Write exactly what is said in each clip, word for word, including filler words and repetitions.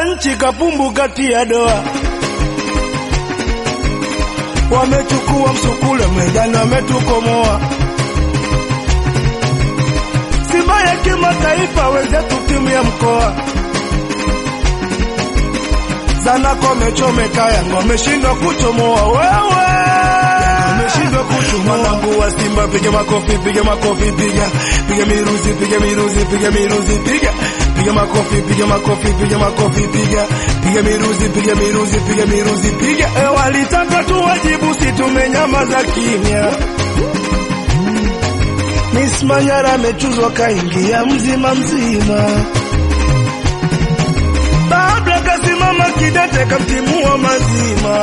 wananchi kapumbu kati ya doa. Wamechukua msukule mejani wametukomoa. Simba ya kimataifa wenzetu timu ya mkoa. Zanako mechomeka yango meshindwa kuchomoa wewe. Meshindwa kuchomoa. Mwanangu wa Simba piga makofi piga makofi piga. Piga miruzi piga miruzi piga miruzi piga. Piga makofi piga makofi piga makofi piga. Piga miruzi piga miruzi piga miruzi piga. E walitaka tuwajibu si tumenyamaza kimya. Miss Manyara amechuzwa kaingia mzima mzima. Babla kasimama kidete kamtimua mazima.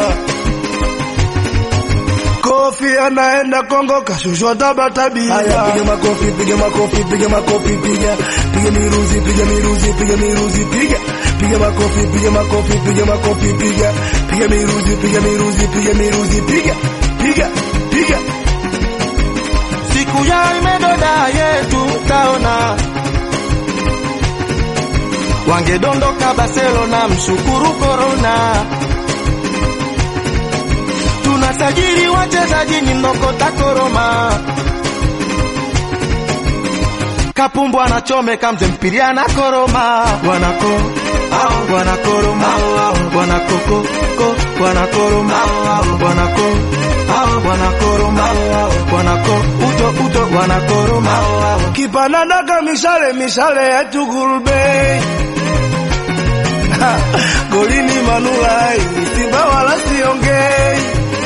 Kofi anaenda Kongo kashushwa tabatabia. Haya piga makofi piga makofi piga makofi piga. Piga miruzi piga miruzi piga miruzi piga. Piga makofi piga makofi piga makofi piga. Piga miruzi piga miruzi piga miruzi piga. Piga piga. Siku ya imedoda yetu taona. Wangedondoka Barcelona mshukuru corona. Tunasajili wachezaji ni mnokota koroma. Kapumbu anachomeka mzee mpiria na koroma. Wanako au wanakoroma wanakoko ko wanakoroma wanako au wanakoroma wanako uto uto wanakoroma. Kipanadaga mishale mishale ya tugurube. Golini Manulai Simba wala siongei.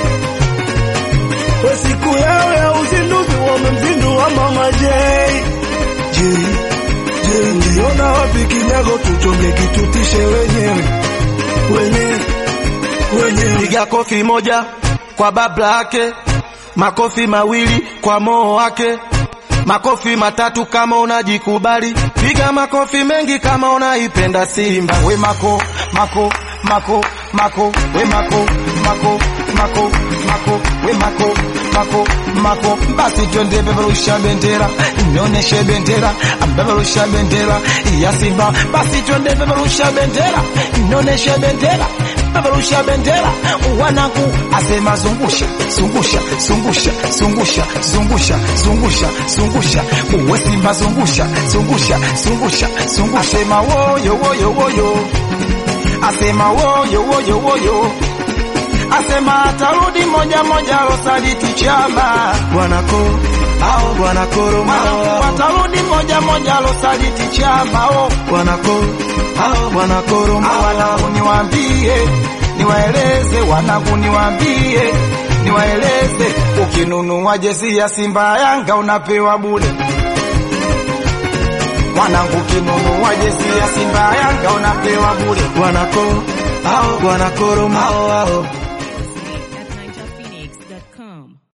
Siku yao ya uzinduzi wamemzindua Mama J. J J ndiona wapi kinyago tuchonge kitutishe wenyewe. Wenyewe wenyewe. Piga kofi moja kwa babla yake. Makofi mawili kwa moo wake. Makofi matatu kama unajikubali. Piga makofi mengi kama unaipenda Simba. We mako mako mako mako we mako mako mako mako we mako mako mako. Basi twende beberusha bendera. Nionyeshe bendera. Beberusha bendera ya Simba. Basi twende beberusha bendera. Nionyeshe bendera. Beberusha bendera. Wanangu asema zungusha zungusha zungusha zungusha zungusha zungusha zungusha. Uwe Simba zungusha zungusha zungusha zungusha. Asema woyo woyo woyo. Asema woyo woyo woyo. Asema atarudi moja moja losaliti chama. Wanako au wanakoroma. Atarudi moja moja losaliti chama. Wanako au wanakoroma. Wanangu niwaambie niwaeleze. Wanangu niwaambie niwaeleze. Ukinunua jezi ya Simba Yanga unapewa bure. Wanangu kinunua jezi ya Simba Yanga unapewa bure. Wanako au wanakoroma.